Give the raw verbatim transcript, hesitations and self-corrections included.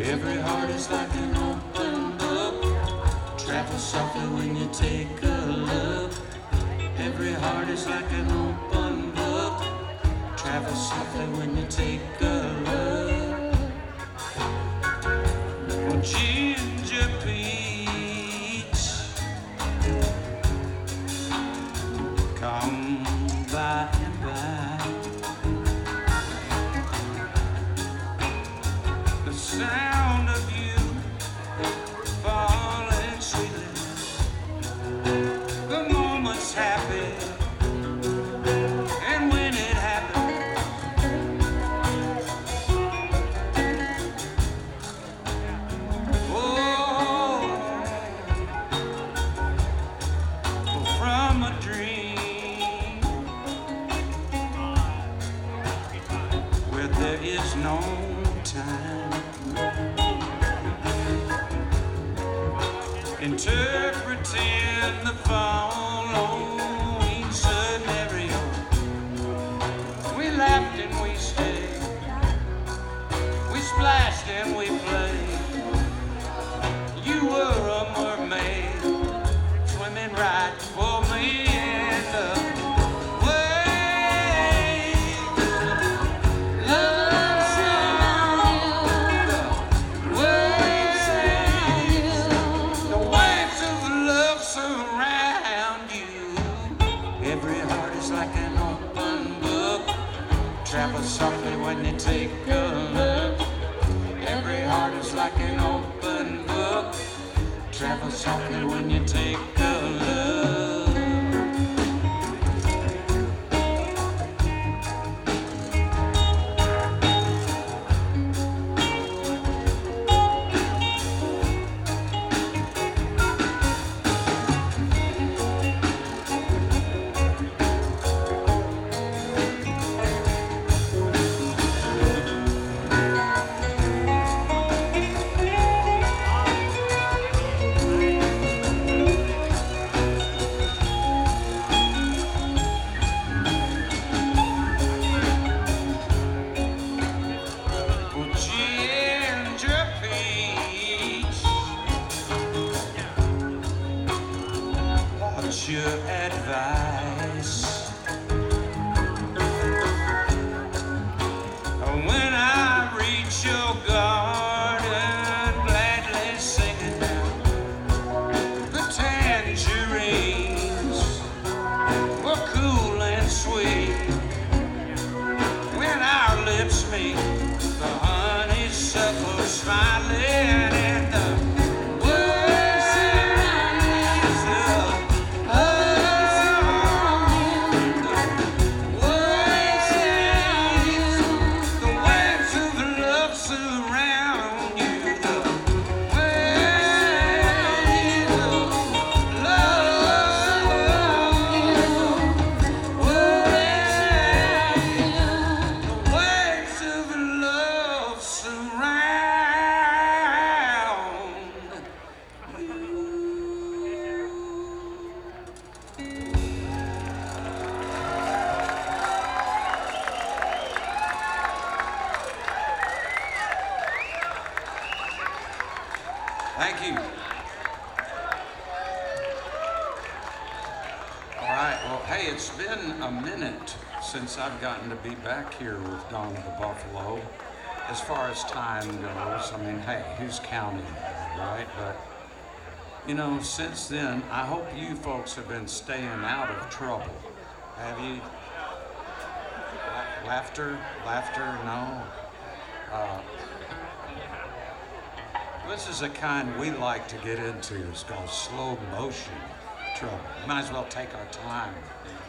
Every heart is like an open book. Travel softly when you take a look. Every heart is like an open book. Travel softly when you take a look. Oh, Ginger Peach, come by and by. The sound of you falling sweetly. The moment's happy, and when it happens, oh, from a dream where there is no time, interpreting the following scenario. We laughed and we stayed, we splashed and we played. You were a mermaid, swimming right for me in the waves. Love surround you, waves, the waves of love surround you. Every heart is like an open book. Travel softly when you take a look. Every heart is like an open book. Travel softly when you take a look. Ginger Peach, what's your advice when I reach your garden, gladly singing down the tangerines were cool and sweet when our lips meet? The honeysuckle smiling and the waves of the waves of love surround you. The waves of love, the waves of love surround you. Thank you. All right, well, hey, it's been a minute since I've gotten to be back here with Dawn of the Buffalo. As far as time goes, I mean, hey, who's counting, right? But, you know, since then, I hope you folks have been staying out of trouble. Have you? La- Laughter? Laughter? No? Uh, this is a kind we like to get into. It's called slow motion trouble. Might as well take our time.